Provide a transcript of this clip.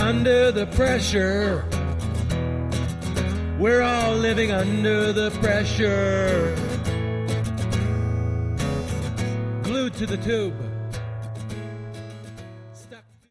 under the pressure. We're all living under the pressure. Glued to the tube.